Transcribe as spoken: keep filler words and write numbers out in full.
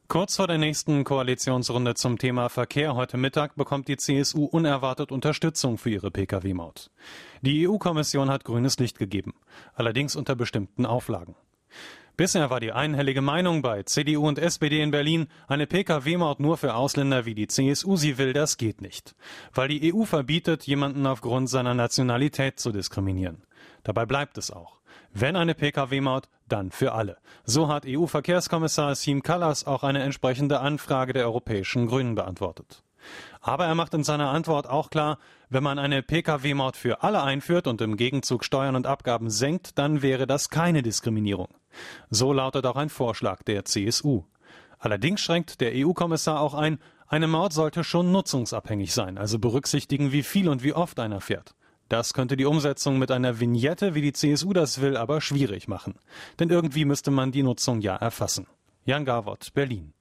Kurz vor der nächsten Koalitionsrunde zum Thema Verkehr heute Mittag bekommt die C S U unerwartet Unterstützung für ihre Pkw-Maut. Die E U-Kommission hat grünes Licht gegeben, allerdings unter bestimmten Auflagen. Bisher war die einhellige Meinung bei C D U und S P D in Berlin, eine Pkw-Maut nur für Ausländer wie die C S U sie will, das geht nicht. Weil die E U verbietet, jemanden aufgrund seiner Nationalität zu diskriminieren. Dabei bleibt es auch. Wenn eine Pkw-Maut, dann für alle. So hat E U-Verkehrskommissar Siim Kallas auch eine entsprechende Anfrage der Europäischen Grünen beantwortet. Aber er macht in seiner Antwort auch klar, wenn man eine Pkw-Maut für alle einführt und im Gegenzug Steuern und Abgaben senkt, dann wäre das keine Diskriminierung. So lautet auch ein Vorschlag der C S U. Allerdings schränkt der E U-Kommissar auch ein, eine Maut sollte schon nutzungsabhängig sein, also berücksichtigen, wie viel und wie oft einer fährt. Das könnte die Umsetzung mit einer Vignette, wie die C S U das will, aber schwierig machen. Denn irgendwie müsste man die Nutzung ja erfassen. Jan Gawot, Berlin.